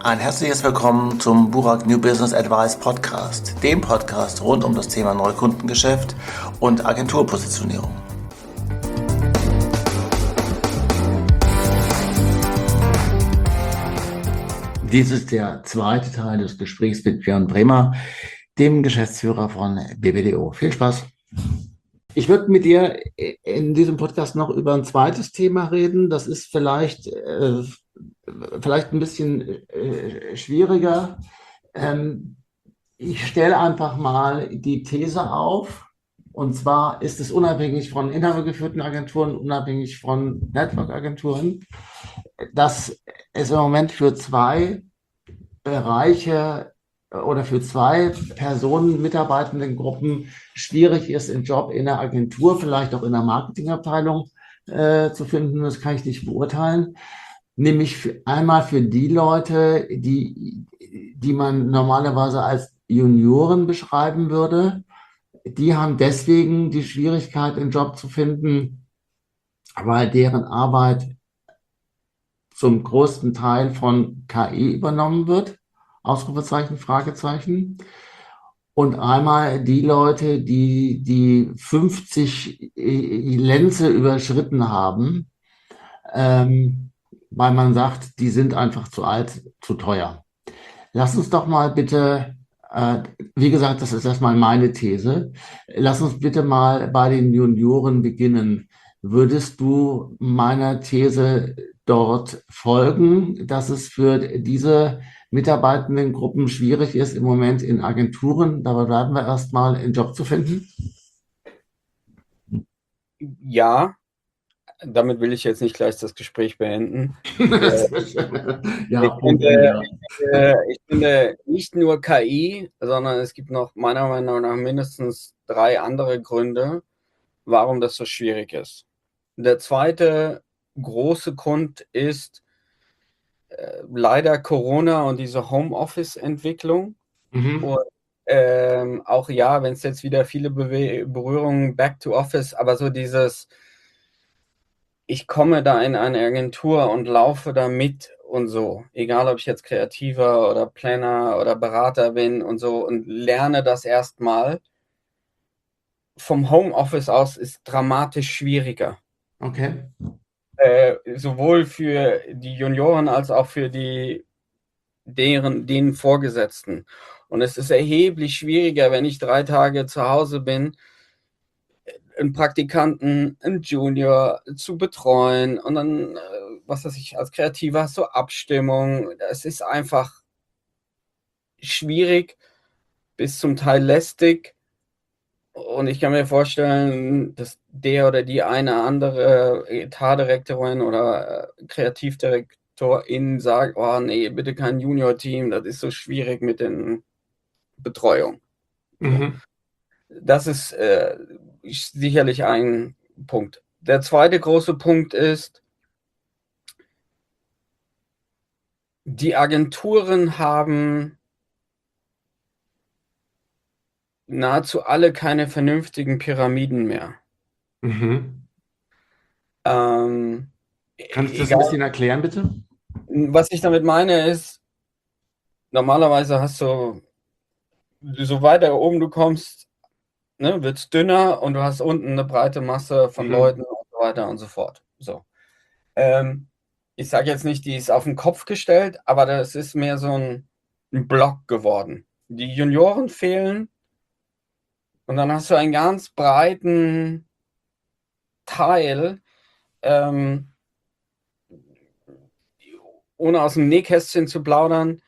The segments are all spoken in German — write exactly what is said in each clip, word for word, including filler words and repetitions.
Ein herzliches Willkommen zum Burak New Business Advice Podcast, dem Podcast rund um das Thema Neukundengeschäft und Agenturpositionierung. Dies ist der zweite Teil des Gesprächs mit Björn Bremer, dem Geschäftsführer von B B D O. Viel Spaß! Ich würde mit dir in diesem Podcast noch über ein zweites Thema reden. Das ist vielleicht, äh, vielleicht ein bisschen äh, schwieriger. Ähm, ich stelle einfach mal die These auf. Und zwar ist es unabhängig von inhabergeführten Agenturen, unabhängig von Network-Agenturen, dass es im Moment für zwei Bereiche oder für zwei Personen, mitarbeitenden Gruppen schwierig ist, einen Job in der Agentur, vielleicht auch in der Marketingabteilung äh, zu finden. Das kann ich nicht beurteilen. Nämlich für, einmal für die Leute, die, die man normalerweise als Junioren beschreiben würde. Die haben deswegen die Schwierigkeit, einen Job zu finden, weil deren Arbeit zum größten Teil von K I übernommen wird. Ausrufezeichen, Fragezeichen. Und einmal die Leute, die die fünfzig Lenze überschritten haben, ähm, weil man sagt, die sind einfach zu alt, zu teuer. Lass uns doch mal bitte, äh, wie gesagt, das ist erstmal meine These, lass uns bitte mal bei den Junioren beginnen. Würdest du meiner These dort folgen, dass es für diese mitarbeitenden Gruppen schwierig ist, im Moment in Agenturen, dabei bleiben wir erstmal, einen Job zu finden? Ja, damit will ich jetzt nicht gleich das Gespräch beenden. ja, ich, finde, ich, finde, ich finde nicht nur K I, sondern es gibt noch meiner Meinung nach mindestens drei andere Gründe, warum das so schwierig ist. Der zweite große Grund ist äh, leider Corona und diese Homeoffice-Entwicklung. Mhm. Und ähm, auch ja, wenn es jetzt wieder viele Bewe- Berührungen back to Office, aber so dieses, ich komme da in eine Agentur und laufe da mit und so, egal ob ich jetzt Kreativer oder Planner oder Berater bin und so und lerne das erstmal. Vom Homeoffice aus ist dramatisch schwieriger. Okay. Äh, sowohl für die Junioren als auch für die deren den Vorgesetzten. Und es ist erheblich schwieriger, wenn ich drei Tage zu Hause bin, einen Praktikanten, einen Junior zu betreuen und dann, was weiß ich, als Kreativer hast du Abstimmung. Es ist einfach schwierig, bis zum Teil lästig. Und ich kann mir vorstellen, dass der oder die eine andere Etatdirektorin oder Kreativdirektorin sagt, oh nee, bitte kein Junior-Team, das ist so schwierig mit den Betreuung. Mhm. Das ist äh, sicherlich ein Punkt. Der zweite große Punkt ist, die Agenturen haben nahezu alle keine vernünftigen Pyramiden mehr. Mhm. Ähm, Kannst du das egal, ein bisschen erklären, bitte? Was ich damit meine ist, normalerweise hast du, so weiter oben du kommst, ne, wird es dünner und du hast unten eine breite Masse von mhm. Leuten und so weiter und so fort. So. Ähm, ich sage jetzt nicht, die ist auf den Kopf gestellt, aber das ist mehr so ein, ein Block geworden. Die Junioren fehlen und dann hast du einen ganz breiten Teil, ähm, ohne aus dem Nähkästchen zu plaudern.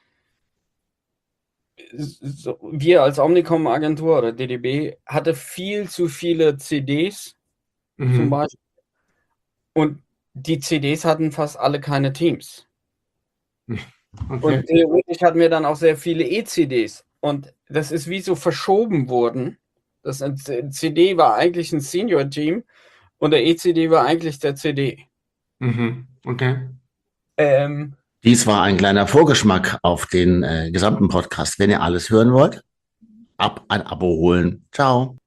So, wir als Omnicom-Agentur oder D D B hatte viel zu viele C Ds mhm. zum Beispiel und die C Ds hatten fast alle keine Teams. Okay. Und theoretisch hatten wir dann auch sehr viele E C Ds und das ist wie so verschoben worden. Das C D war eigentlich ein Senior-Team und der E C D war eigentlich der C D. Mhm. Okay. Ähm, Dies war ein kleiner Vorgeschmack auf den äh, gesamten Podcast. Wenn ihr alles hören wollt, ab ein Abo holen. Ciao.